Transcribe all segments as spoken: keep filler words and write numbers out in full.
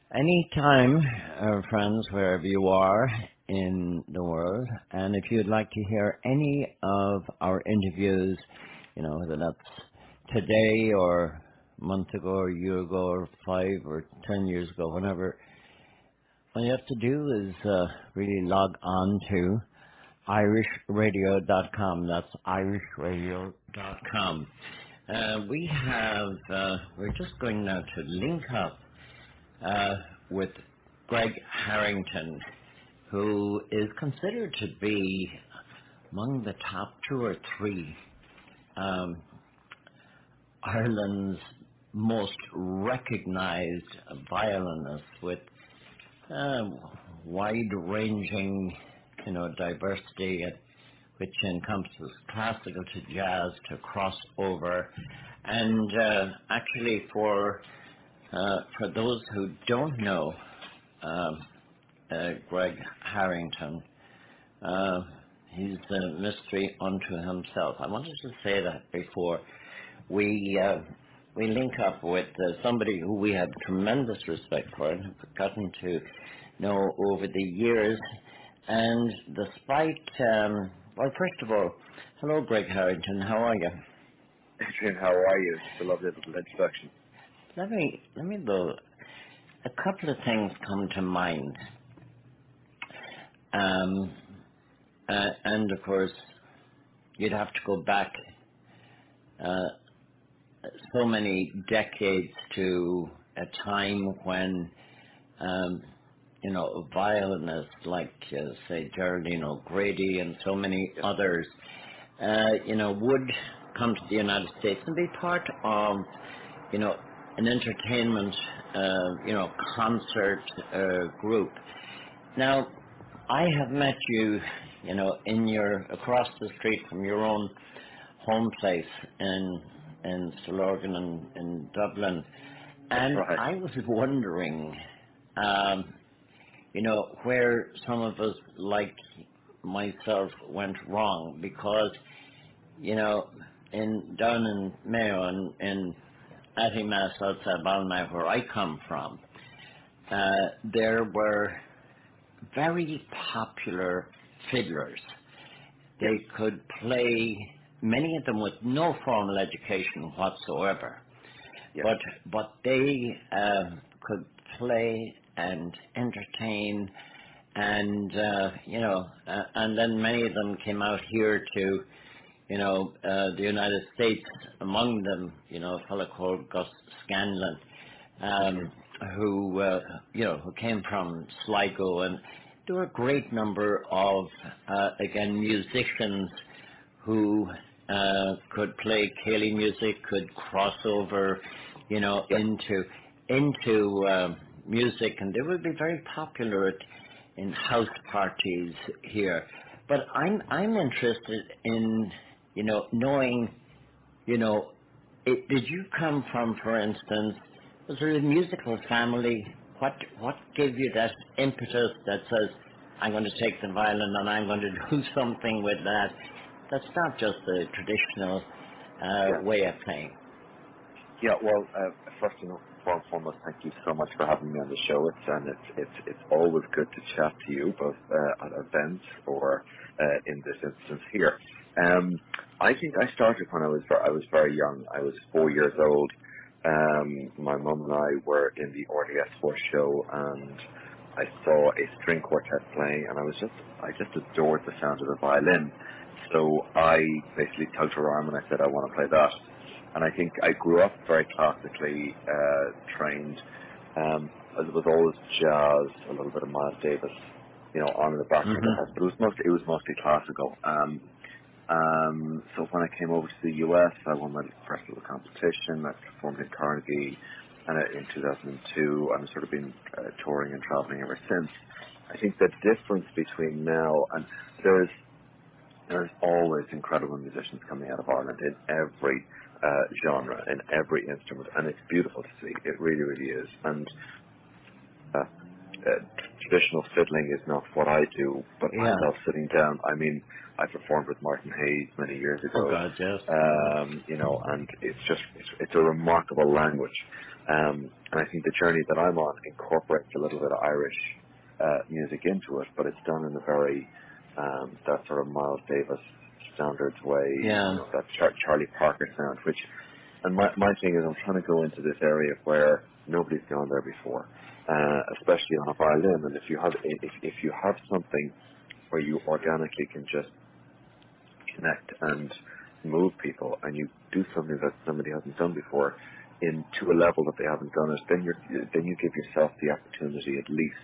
Anytime, uh, friends, wherever you are in the world, and if you'd like to hear any of our interviews, you know, whether that's today or a month ago or a year ago or five or ten years ago, whenever, all you have to do is uh, really log on to irish radio dot com. That's irish radio dot com. Uh, we have, uh, we're just going now to link up uh, with Greg Harrington, who is considered to be among the top two or three um, Ireland's most recognized violinists with uh, wide-ranging, you know, diversity, uh, which encompasses classical to jazz to crossover, and uh, actually for uh, for those who don't know um, uh, Greg Harrington, uh, he's a mystery unto himself. I wanted to say that before we uh, we link up with uh, somebody who we have tremendous respect for and have gotten to know over the years. And despite, um, well, first of all, hello, Greg Harrington. How are you? Adrian, how are you? Just a lovely little introduction. Let me let me go. A couple of things come to mind, um, uh, and of course, you'd have to go back uh, so many decades to a time when, um, you know, violinists like, uh, say, Geraldine O'Grady and so many Yeah, others, uh, you know, would come to the United States and be part of, you know, an entertainment, uh, you know, concert uh, group. Now, I have met you, you know, in your across the street from your own home place in in Stillorgan in, in Dublin, that's and right. I was wondering, um, you know, where some of us like myself went wrong because, you know, in down in Mayo and in Attimass outside Balmain, where I come from, uh, there were very popular fiddlers. Yeah, They could play, many of them with no formal education whatsoever, yeah, but but they um, could play and entertain, and uh, you know, uh, and then many of them came out here to, you know, uh, the United States. Among them, you know, a fellow called Gus Scanlon, hmm um, who uh, you know who came from Sligo, and there were a great number of uh, again musicians who uh, could play Cayley music, could cross over, you know, yeah, into into um music, and they would be very popular at, in house parties here. But I'm I'm interested in, you know, knowing, you know, it, did you come from, for instance, was there a musical family? What what gave you that impetus that says, I'm going to take the violin and I'm going to do something with that? That's not just the traditional uh, yeah. way of playing. Yeah, well, uh, first and foremost, thank you so much for having me on the show. It's and it's it's it's always good to chat to you, both uh, at events or uh, in this instance here. Um, I think I started when I was ver- I was very young. I was four years old. Um, my mum and I were in the R D S four show, and I saw a string quartet playing, and I was just I just adored the sound of the violin. So I basically tugged her arm and I said, I want to play that. And I think I grew up very classically uh, trained. Um, it was always jazz, a little bit of Miles Davis, you know, on in the background of the Hmm. house. But it was mostly it was mostly classical. Um, um, so when I came over to the U S, I won my first little competition. I performed in Carnegie, and uh, in two thousand two, I've sort of been uh, touring and traveling ever since. I think the difference between now and there's there's always incredible musicians coming out of Ireland in every uh, genre, in every instrument, and it's beautiful to see. It really, really is. And uh, uh, traditional fiddling is not what I do, but I Yeah. love sitting down. I mean, I performed with Martin Hayes many years Oh ago, God, yes. um, you know, and it's just, it's, it's a remarkable language. Um, and I think the journey that I'm on incorporates a little bit of Irish uh, music into it, but it's done in a very, um, that sort of Miles Davis standards way, you Yeah. know, that Char- Charlie Parker sound, which, and my, my thing is I'm trying to go into this area where nobody's gone there before, uh, especially on a violin. And if you have, if, if you have something where you organically can just connect and move people, and you do something that somebody hasn't done before in to a level that they haven't done it, then you're then you give yourself the opportunity at least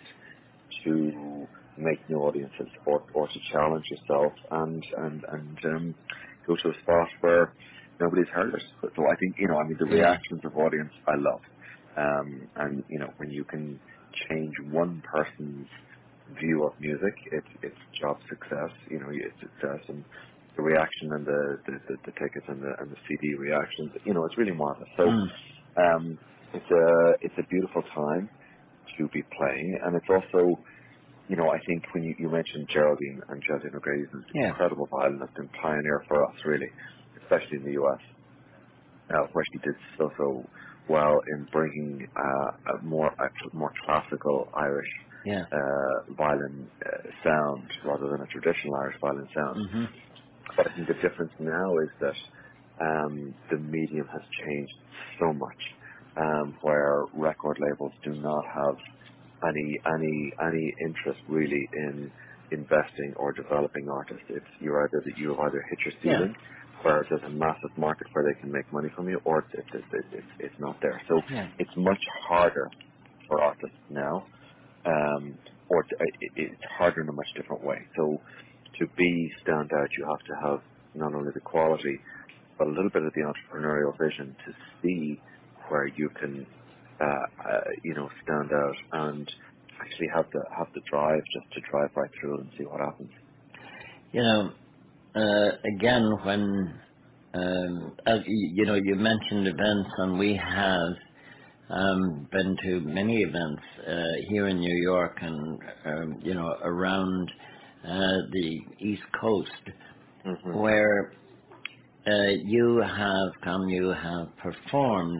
to make new audiences or or to challenge yourself and and and um, go to a spot where nobody's heard it. So so I think, you know, I mean, the Yeah. reactions of audience I love, um, and you know, when you can change one person's view of music, it's it's job success. You know, it's success, and the reaction and the the, the, the tickets and the and the C D reactions. You know, it's really marvelous. So Mm. um, it's a it's a beautiful time to be playing, and it's also, you know, I think when you, you mentioned Geraldine and Geraldine O'Grady, is an Yeah. incredible violinist and pioneer for us, really, especially in the U S, uh, where she did so so well in bringing uh, a more a more classical Irish Yeah. uh, violin uh, sound rather than a traditional Irish violin sound. Mhm. But I think the difference now is that um, the medium has changed so much, um, where record labels do not have any any any interest really in investing or developing artists. It's you're either that you have either hit your Yeah. ceiling, where there's a massive market where they can make money from you, or it's it's it's, it's, it's not there. So Yeah. it's much harder for artists now, um, or to, it, it's harder in a much different way. So to be stand out, you have to have not only the quality, but a little bit of the entrepreneurial vision to see where you can, uh, uh, you know, stand out and actually have the have the drive just to drive right through and see what happens. You know, uh, again, when um, as you, you know, you mentioned events, and we have um, been to many events uh, here in New York and um, you know around uh, the East Coast, hmm where uh, you have come, you have performed,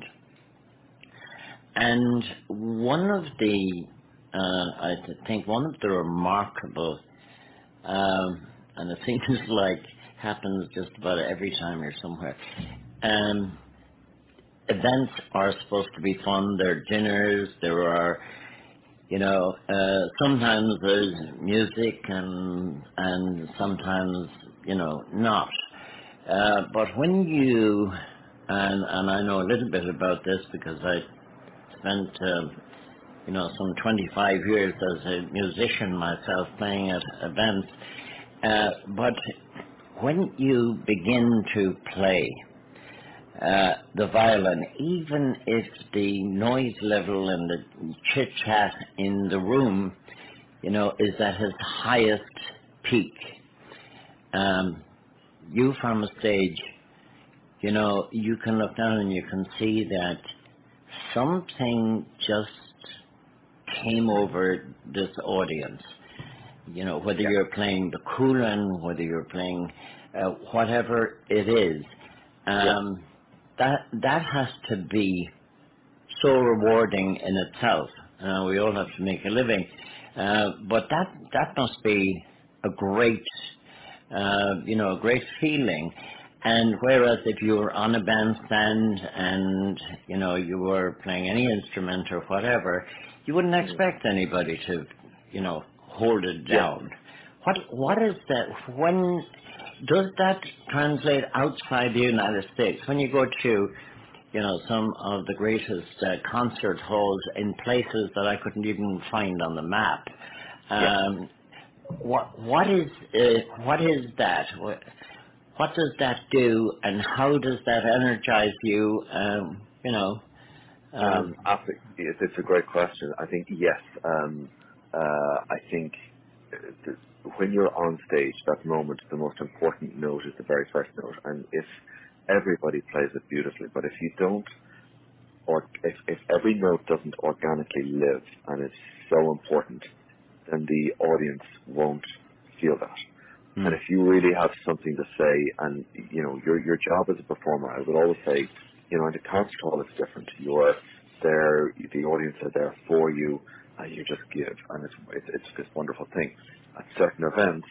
and one of the uh, I think one of the remarkable Um, and it seems like happens just about every time you're somewhere. Um, events are supposed to be fun. There are dinners. There are, you know, uh, sometimes there's music and and sometimes, you know, not. Uh, but when you and and I know a little bit about this because I spent um, you know some twenty-five years as a musician myself playing at events. Uh, but when you begin to play uh, the violin, even if the noise level and the chit chat in the room, you know, is at its highest peak, um, you from a stage, you know, you can look down and you can see that something just came over this audience. You know, whether Yeah, you're playing the Kulan, whether you're playing uh, whatever it is, yeah, um, that that has to be so rewarding in itself. Uh, we all have to make a living, uh, but that that must be a great, uh, you know, a great feeling. And whereas if you were on a bandstand and you know you were playing any instrument or whatever, you wouldn't mm expect anybody to, you know, hold it yeah, down. What what is that? When does that translate outside the United States? When you go to you know, some of the greatest uh, concert halls in places that I couldn't even find on the map. yeah. Um, what what is uh, what is that? What, what does that do, and how does that energize you? Um, you know, Um, um, I think it's, it's a great question. I think yes. Um, uh, I think uh, the, when you're on stage, that moment, the most important note is the very first note, and if everybody plays it beautifully, but if you don't, or if, if every note doesn't organically live and is so important, then the audience won't feel that. And Mm. if you really have something to say, and you know your your job as a performer, I would always say, you know, in a concert hall it's different. You're there, the audience are there for you, and you just give, and it's it's, it's this wonderful thing. At certain events,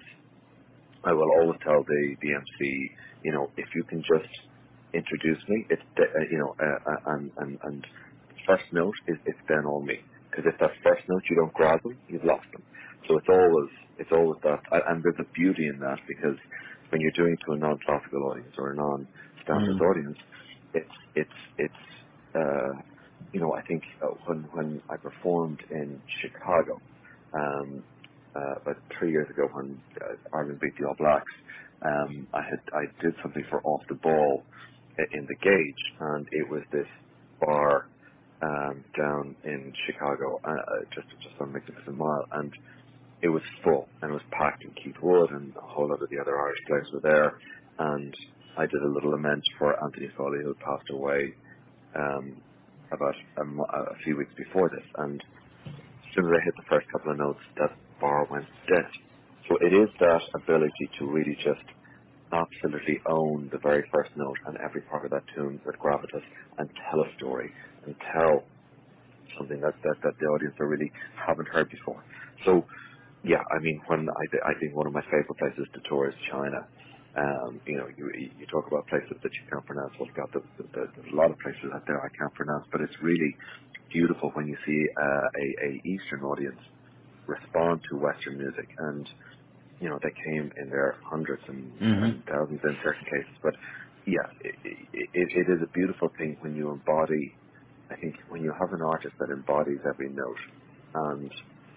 I will always tell the the M C, you know, if you can just introduce me, it's the, uh, you know, uh, uh, and and and first note is it's then on me. Because if that first note you don't grab them, you've lost them. So it's always it's always that, and there's a beauty in that because when you're doing to a non-classical audience or a non-standard Mm. audience, it's it's it's uh, you know I think uh, when when I performed in Chicago. Um, uh, about three years ago when uh, Ireland beat the All Blacks, um, I had I did something for Off the Ball i- in the Gauge, and it was this bar um, down in Chicago, uh, uh, just just on Magnificent Mile, and it was full and it was packed. And Keith Wood and a whole lot of the other Irish players were there, and I did a little lament for Anthony Foley who had passed away um, about a, mo- a few weeks before this, and as soon as I hit the first couple of notes, that bar went dead. So it is that ability to really just absolutely own the very first note and every part of that tune with gravitas and tell a story and tell something that, that, that the audience are really haven't heard before. So yeah, I mean, when I, th- I think one of my favorite places to tour is China. Um, you know, you you talk about places that you can't pronounce. Well, God, the, the, the, there's a lot of places out there I can't pronounce, but it's really beautiful when you see uh, a, a Eastern audience respond to Western music, and you know they came in their hundreds and, and Mm-hmm. thousands in certain cases. But yeah, it, it, it is a beautiful thing when you embody. I think when you have an artist that embodies every note, and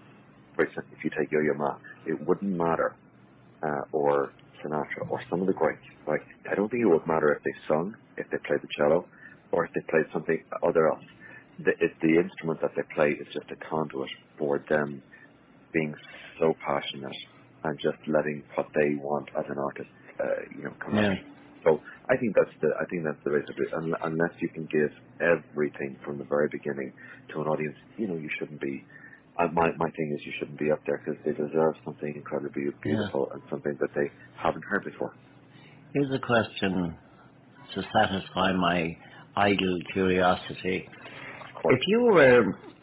for example, if you take Yo-Yo Ma, it wouldn't matter, uh, or Sinatra, or some of the greats. Like, I don't think it would matter if they sung, if they played the cello, or if they played something other else. The, it, the instrument that they play is just a conduit for them being so passionate and just letting what they want as an artist, uh, you know, come out. Yeah. So I think that's the I think that's the way to do it. Un- Unless you can give everything from the very beginning to an audience, you know, you shouldn't be. Uh, my my thing is you shouldn't be up there because they deserve something incredibly Yeah. beautiful and something that they haven't heard before. Here's a question to satisfy my idle curiosity. Of course. If you were,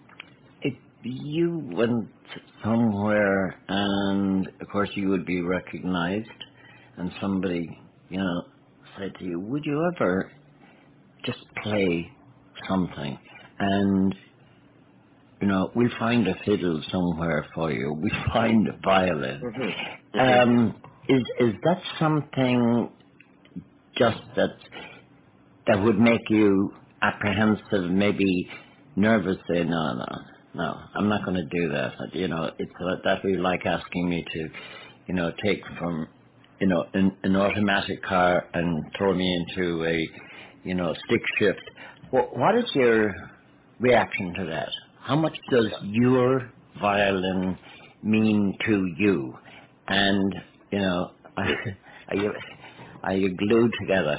if you went somewhere and of course you would be recognized and somebody, you know, said to you, would you ever just play something? And, you know, we'll find a fiddle somewhere for you. We'll find a violin. Mhm. Mhm. Um, is, is that something just that that would make you apprehensive, maybe nervous, say, no, no, no, I'm not going to do that. You know, it's uh, that would be like asking me to, you know, take from, you know, an, an automatic car and throw me into a, you know, stick shift. What, what is your reaction to that? How much does Yeah. your violin mean to you? And, you know, are you, are you glued together?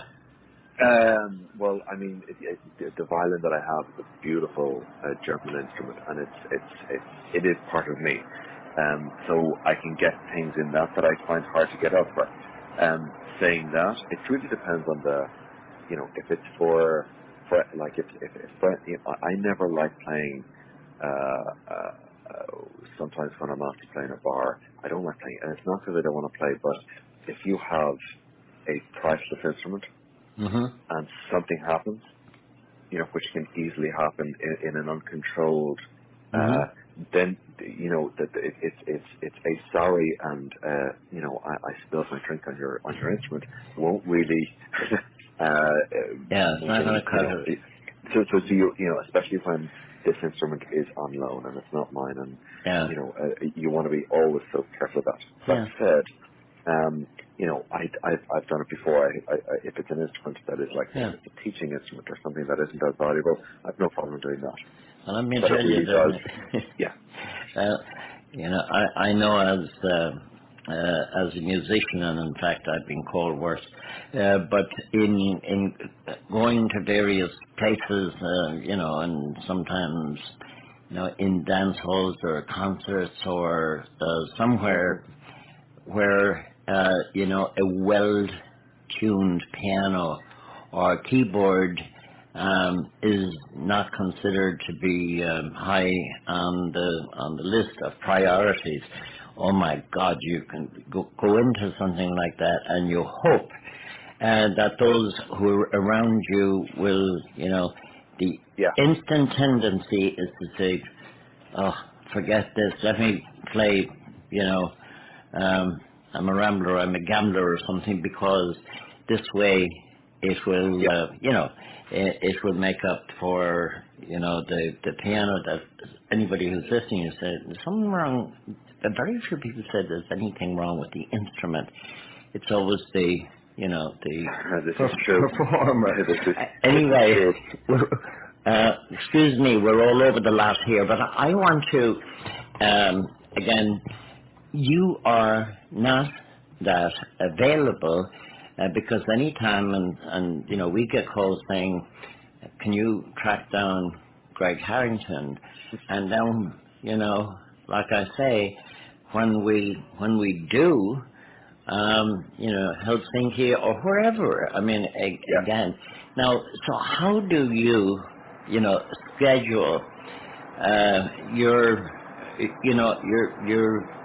Um, well, I mean, it, it, the the violin that I have is a beautiful uh, German instrument, and it's it's it's it is part of me. Um, so I can get things in that that I find hard to get elsewhere. Um, saying that, it really depends on the, you know, if it's for for like if if, if you know, I never like playing. Uh, uh, uh, sometimes when I'm out playing a bar, I don't like playing, and it's not because I don't want to play, but if you have a priceless instrument Hmm. and something happens, you know, which can easily happen in, in an uncontrolled, Hmm. uh, then you know that it, it's it's it's a sorry and uh, you know I, I spilled my drink on your on your instrument won't really uh, uh, Yeah, it's make not going any to you cut know it. it, so so so you you know especially when this instrument is on loan and it's not mine and Yeah, you know uh, you want to be always so careful of that. That yeah, said, um, you know, I, I've, I've done it before. I, I, I, if it's an instrument that is like, if yeah. it's a teaching instrument or something that isn't as valuable, I've no problem doing that. Well, let me But it tell you really does, that, yeah. uh, you know, I, I know as, uh, uh, as a musician, and in fact I've been called worse, uh, but in, in going to various places, uh, you know, and sometimes you know, in dance halls or concerts or uh, somewhere hmm where uh, you know a well-tuned piano or keyboard um, is not considered to be um, high on the on the list of priorities. Oh my God, you can go, go into something like that, and you hope uh, that those who are around you will, you know, the Yeah. instant tendency is to say, oh, forget this, let me play, you know, um, I'm a rambler, I'm a gambler or something, because this way it will, Yeah. uh, you know, it, it will make up for, you know, the, the piano that anybody who's listening has said, there's something wrong. Very few people said there's anything wrong with the instrument. It's always the, you know, the this is per- true. performer. this is Uh, this is Anyway, true. we're, uh, excuse me, we're all over the lot here, but I want to, um, again, you are not that available uh, because any time, and, and, you know, we get calls saying, can you track down Greg Harrington? And then, you know, like I say, when we, when we do, um, you know, Helsinki or wherever. I mean, a- Yeah. again, now, so how do you, you know, schedule uh, your, you know, your your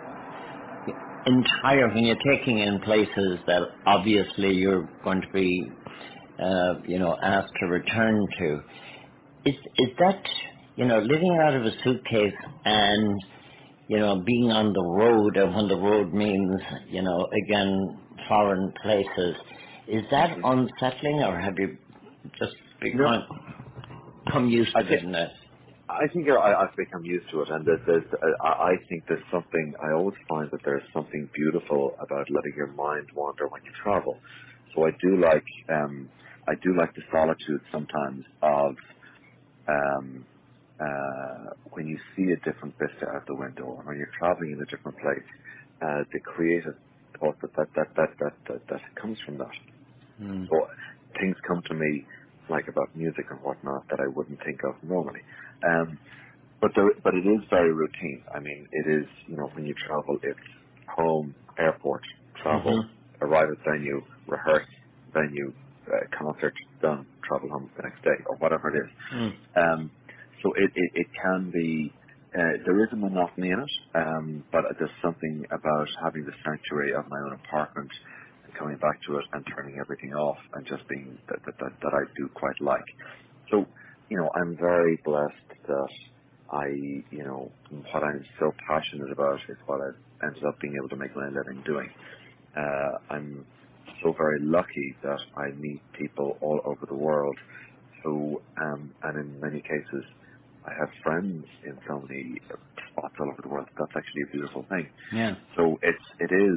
entire when you're taking in places that obviously you're going to be, uh, you know, asked to return to? Is is that, you know, living out of a suitcase and, you know, being on the road, and when the road means, you know, again, foreign places, is that hmm unsettling, or have you just No, become come used I to think it? In that? I think you're, I, I've become used to it, and there's, there's, uh, I I think there's something. I always find that there's something beautiful about letting your mind wander when you travel. So I do like, um, I do like the solitude sometimes of um, uh, when you see a different vista out the window, or when you're traveling in a different place. Uh, the creative thought that that that that that that, that comes from that. Mm. So things come to me like about music and whatnot that I wouldn't think of normally. Um, but there, but it is very routine. I mean, it is, you know, when you travel, it's home, airport, travel, Mm-hmm. arrive at venue, rehearse, venue, uh, concert, done, travel home the next day, or whatever it is. Mm. Um, so it, it, it can be, uh, there is a monotony in it, um, but there's something about having the sanctuary of my own apartment and coming back to it and turning everything off and just being that, that, that, that I do quite like. So, you know, I'm very blessed that I, you know, what I'm so passionate about is what I've ended up being able to make my living doing. Uh, I'm so very lucky that I meet people all over the world who, um, and in many cases, I have friends in so many spots all over the world. That's actually a beautiful thing. Yeah. So it's, it is,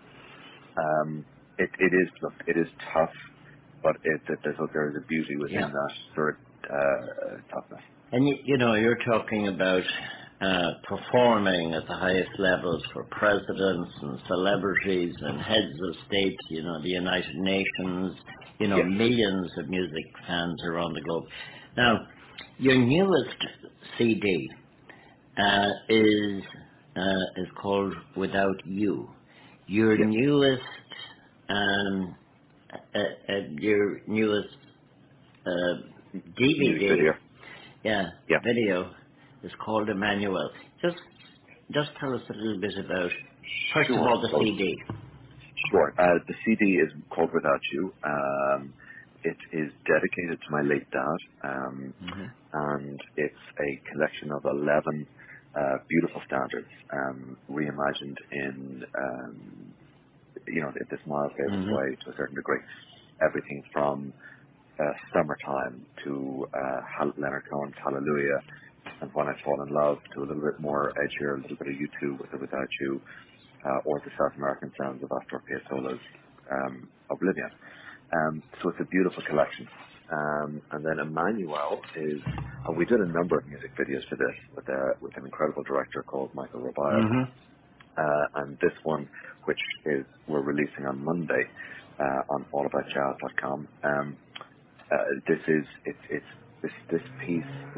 um, it, it is, look, it is tough, but it, it, there's, a, there is a beauty Yeah. within that sort of, uh, toughness. And you, you know, you're talking about uh, performing at the highest levels for presidents and celebrities and heads of state, you know, the United Nations, you know, Yes. millions of music fans around the globe. Now, your newest C D uh, is uh, is called Without You. Your Yes. newest um, uh, uh, your newest uh, Music video. D V D, yeah, Yeah. video is called Emmanuel. Just just tell us a little bit about, first of Sure. all, the So C D. Sure. Uh, the C D is called Without You. Um, it is dedicated to my late dad, um, Hmm. and it's a collection of eleven uh, beautiful standards um, reimagined in, um, you know, this Miles Davis Hmm. way to a certain degree. Everything from uh, Summertime to uh, Hal- Leonard Cohen's Hallelujah and When I Fall in Love to a little bit more edgier, a little bit of U two with or Without You, uh, or the South American sounds of Astor Piazzolla's um, Oblivion. Um, so it's a beautiful collection. Um, and then Emmanuel is, and we did a number of music videos for this with, a, with an incredible director called Michael Robayo. Hmm. Uh, and this one, which is we're releasing on Monday uh, on all about jazz dot com. Um, uh, this is it's it's this this piece was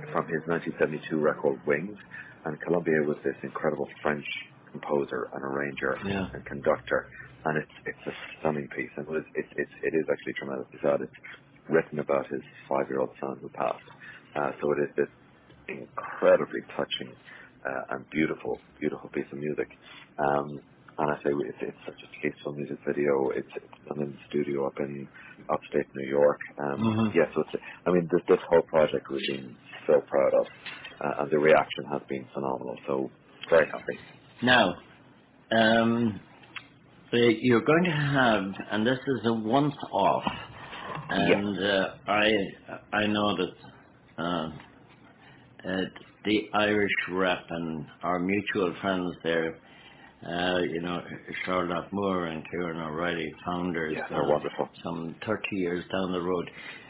from his nineteen seventy-two record Wings, and Colombier was this incredible French composer and arranger Yeah. and conductor, and it's it's a stunning piece, and it is it's, it's it is actually tremendously sad. It's written about his five-year-old son who passed, uh, so it is this incredibly touching uh, and beautiful, beautiful piece of music. Um, and I say it's, it's such a tasteful music video. It's, it's done in the studio up in upstate New York. Um, hmm yeah, so it's, I mean, this, this whole project we've been so proud of, uh, and the reaction has been phenomenal. So very happy. Now, um, uh, you're going to have, and this is a once-off, Yes, and uh, I I know that uh, uh, the Irish rep and our mutual friends there, uh, you know, Charlotte Moore and Kieran O'Reilly, founders, yeah, they're uh, wonderful. some thirty years down the road,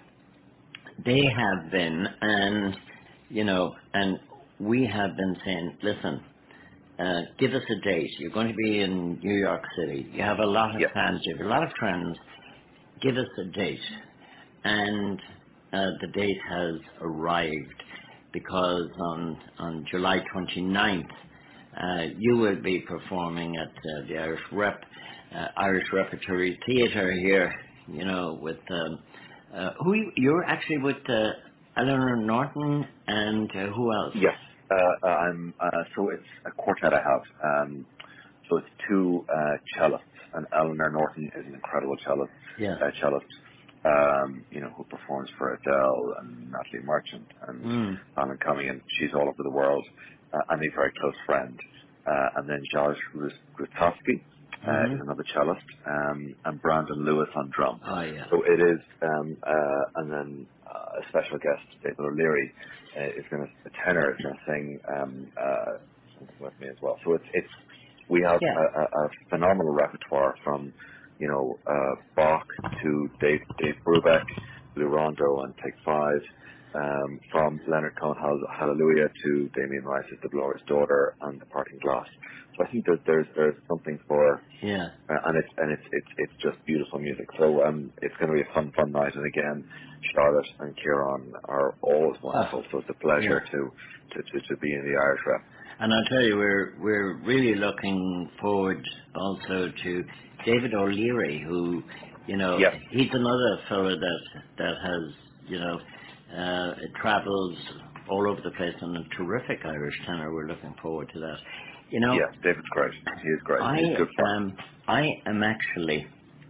they have been, and you know, and we have been saying, listen, uh, give us a date. You're going to be in New York City. You have a lot of Yes, fans. You have a lot of friends. Give us a date. And uh, the date has arrived because on, on July twenty-ninth, uh, you will be performing at uh, the Irish Rep, uh, Irish Repertory Theatre here, you know, with, um, uh, who you, you're actually with uh, Eleanor Norton and uh, who else? yes. Uh, uh, I'm, uh, so it's a quartet I have. Um, So it's two uh, cellists, and Eleanor Norton is an incredible cellist, Yeah. uh, cellist, um, you know, who performs for Adele and Natalie Merchant and Mm. Alan Cumming, and she's all over the world, uh, and a very close friend. Uh, and then George Grutowski uh, Mm-hmm. is another cellist, um, and Brandon Lewis on drums. Oh, yeah. So it is, um, uh, and then uh, a special guest, David O'Leary, uh, is going to, the tenor is going to sing um, uh, something with me as well. So it's it's we have Yeah. a, a, a phenomenal repertoire from, you know, uh, Bach to Dave, Dave Brubeck, Lou Rondo and Take Five, um, from Leonard Cohen Hall- Hallelujah to Damien Rice's The Glorious Daughter and The Parting Glass. So I think that there's there's something for, Yeah. uh, and it's and it's it's it's just beautiful music. So um, it's going to be a fun fun night. And again, Charlotte and Kieran are always Oh, wonderful. So it's a pleasure yeah. to to to, to be in the Irish rep. And I'll tell you, we're we're really looking forward also to David O'Leary, who, you know, Yes, he's another fellow that that has, you know, uh, travels all over the place and a terrific Irish tenor. We're looking forward to that. You know, yes, David's great. He is great. I He's good fun. am I am actually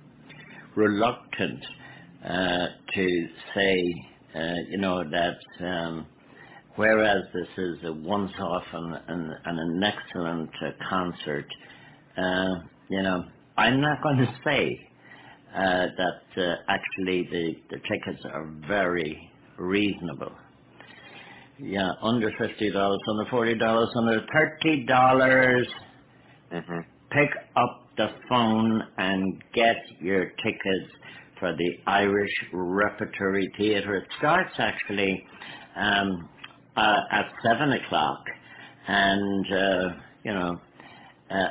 reluctant uh, to say, uh, you know, that. Um, Whereas this is a once-off and, and, and an excellent uh, concert, uh, you know, I'm not going to say uh, that uh, actually the, the tickets are very reasonable. Yeah, under fifty dollars, under forty dollars, under thirty dollars. hmm Pick up the phone and get your tickets for the Irish Repertory Theatre. It starts actually um, uh, at seven o'clock, and uh, you know, uh,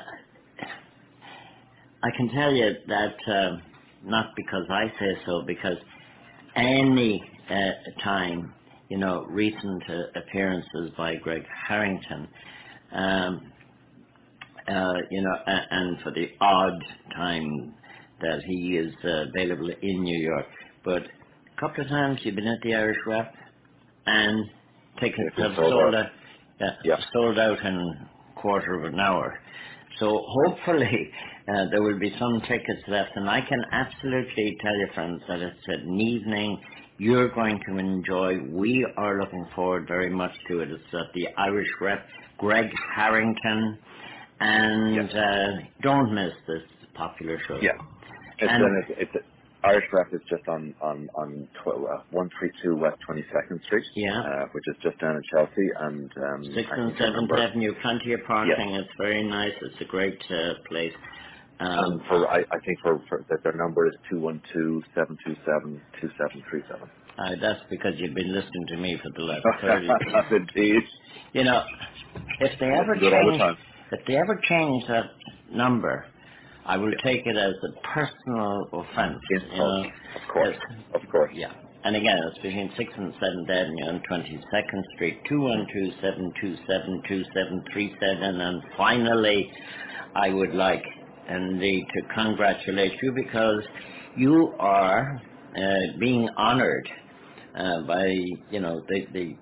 I can tell you that uh, not because I say so, because any uh, time, you know, recent uh, appearances by Greg Harrington. Um, uh, you know, a- and for the odd time that he is uh, available in New York. But a couple of times you've been at the Irish Rep and tickets It's been have sold sold out. out, uh, Yeah, sold out in a quarter of an hour. So hopefully uh, there will be some tickets left, and I can absolutely tell you, friends, that it's an evening you're going to enjoy. We are looking forward very much to it. It's at the Irish Rep, Greg Harrington, yes, and uh, don't miss this popular show. yeah. It's And an it's, it's Irish Rep is just on on on tw- uh, one three two West Twenty Second Street, yeah, uh, which is just down in Chelsea, and um, Sixth I and think their Seventh number. Avenue, plenty of Yes, parking. It's very nice. It's a great uh, place. and Um, for I, I think for, for that their number is two one two seven two seven two seven three seven. uh, that's because you've been listening to me for the last thirty. Indeed, You know, if they I ever listen to it all the change, time. if they ever change that number, I will Yeah, take it as a personal offence. You insult, know, of course, it's, of course. yeah. and again, it's between sixth and seventh Avenue and twenty-second Street, two one two, seven two seven, two seven three seven. And finally, I would like indeed to congratulate you because you are uh, being honored uh, by, you know, the, the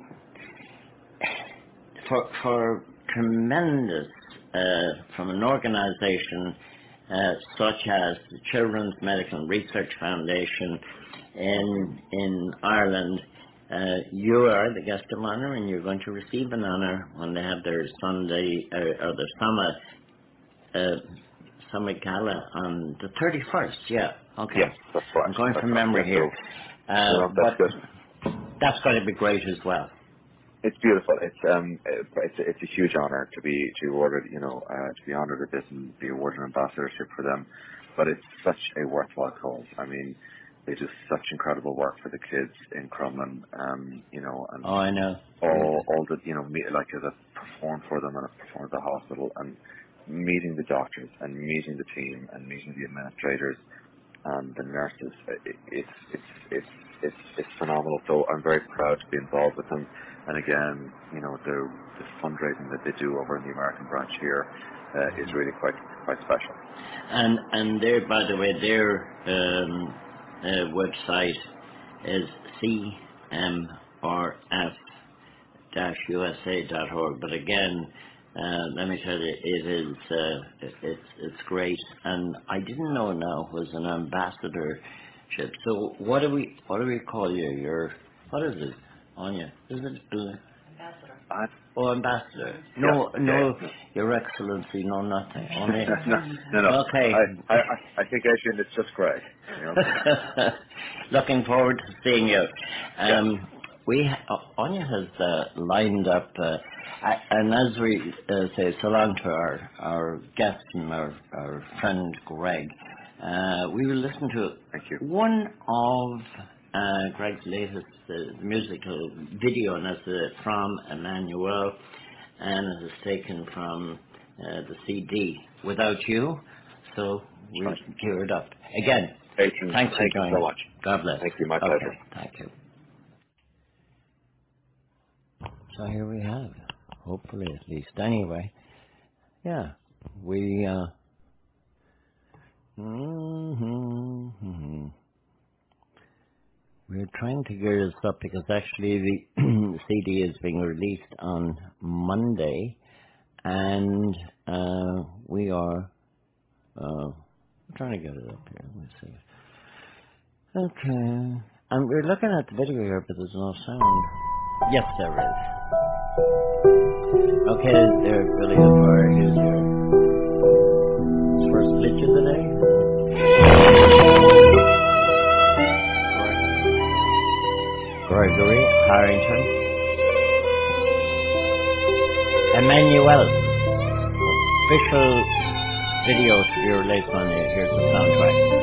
for, for tremendous, uh, from an organization uh, such as the Children's Medical Research Foundation in in Ireland. Uh, you are the guest of honor, and you're going to receive an honor when they have their Sunday uh, or their summer uh, summer gala on the thirty-first. Yeah, okay. Yes, that's right. I'm going That's from right. memory Yeah, here, so, uh, no, that's good. but that's going to be great as well. It's beautiful. It's um, it's it's a huge honor to be to be awarded, you know, uh, to be honored with this and be awarded ambassadorship for them. But it's such a worthwhile cause. I mean, they do such incredible work for the kids in Crumlin, um, you know, and Oh, I know. Yeah. all all the you know, me, like as I performed for them and I performed at the hospital and meeting the doctors and meeting the team and meeting the administrators and the nurses. It, it's it's it's it's it's phenomenal. So I'm very proud to be involved with them. And again, you know, the the fundraising that they do over in the American branch here uh, is really quite quite special. And and there, by the way, their um, uh, website is c m r f dash u s a dot org. But again, uh, let me tell you, it is uh, it, it's it's great. And I didn't know now it was an ambassadorship. So what do we what do we call you? Your what is it, Anya? Is it Bl- I, oh, ambassador? yeah, No, yeah, no, yeah. Your Excellency, no, nothing. Only no, no, no. okay. I, I, I I think Adrian, it's just Greg. You know. Looking forward to seeing you. Yeah. Um, we uh, Anya has uh, lined up, uh, I- and as we uh, say so long to our our guest and our our friend Greg, uh, we will listen to Thank you. one of uh, Greg's latest uh, musical video, and that's uh, from Emmanuel, and it is taken from uh, the C D Without You. So That's we'll right. gear it up again. Adrian, Thanks for thank you so joining. much. God bless. Thank you. My pleasure. Okay, thank you. So here we have, hopefully at least. Anyway, yeah, we, uh, mm-hmm, we're trying to gear this up because actually the C D is being released on Monday, and uh, we are uh, trying to get it up here. Let me see. Okay. And we're looking at the video here, but there's no sound. Yes, there is. Okay, there really is where here's your first glitch of the day. Gregory Harrington. Emmanuel. Official video to be released on it. Here's the soundtrack.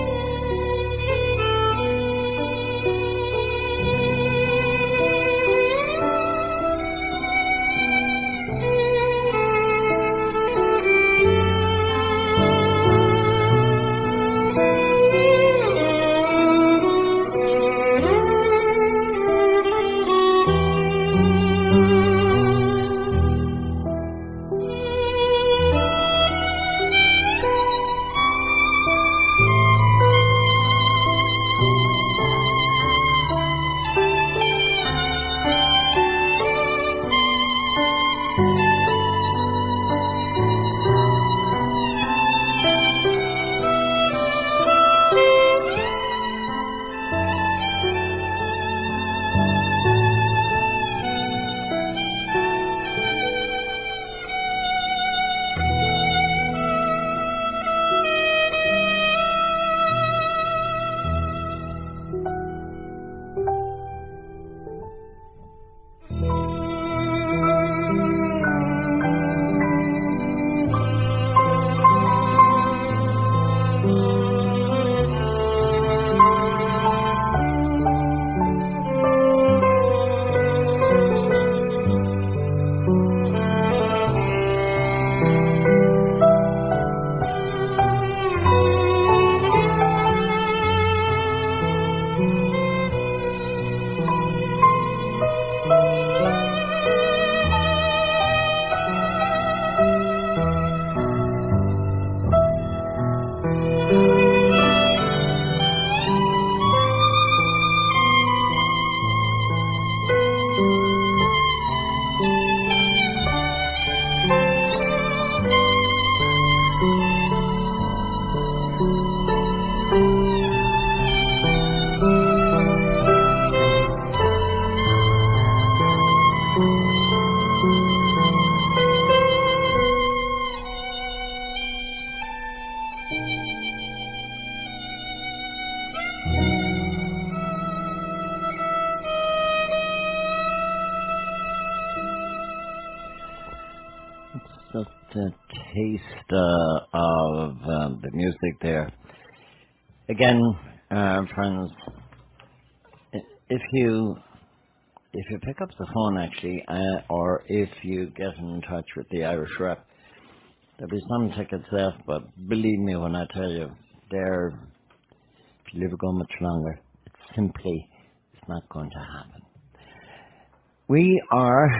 Just a taste uh, of um, the music there. Again, uh, friends, i- if you if you pick up the phone actually, uh, or if you get in touch with the Irish rep, there'll be some tickets left. But believe me when I tell you, they're if you live to go much longer, it's simply it's not going to happen. We are